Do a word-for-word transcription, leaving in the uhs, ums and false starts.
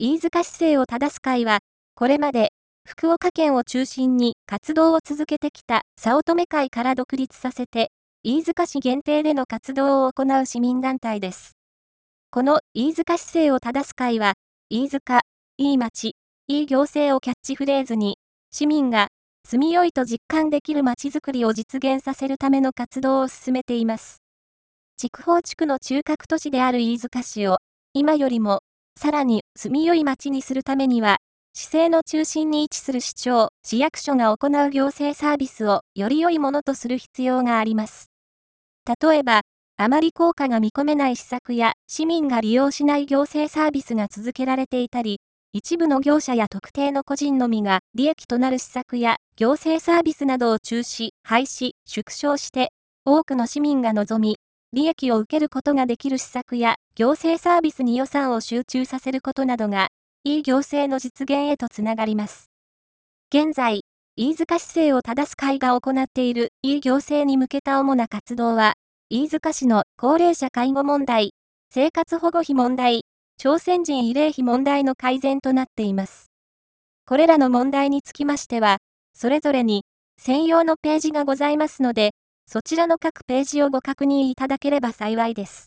飯塚市政を正す会は、これまで、福岡県を中心に活動を続けてきた早乙女会から独立させて、飯塚市限定での活動を行う市民団体です。この飯塚市政を正す会は、飯塚、いい町、いい行政をキャッチフレーズに、市民が住みよいと実感できる町づくりを実現させるための活動を進めています。筑豊地区の中核都市である飯塚市を、今よりも、さらに住みよい町にするためには、市政の中心に位置する市長、市役所が行う行政サービスをより良いものとする必要があります。例えば、あまり効果が見込めない施策や市民が利用しない行政サービスが続けられていたり、一部の業者や特定の個人のみが利益となる施策や行政サービスなどを中止、廃止、縮小して、多くの市民が望み、利益を受けることができる施策や行政サービスに予算を集中させることなどが、いい行政の実現へとつながります。現在、飯塚市政を正す会が行っているいい行政に向けた主な活動は、飯塚市の高齢者介護問題、生活保護費問題、朝鮮人慰霊碑問題の改善となっています。これらの問題につきましては、それぞれに専用のページがございますので、そちらの各ページをご確認いただければ幸いです。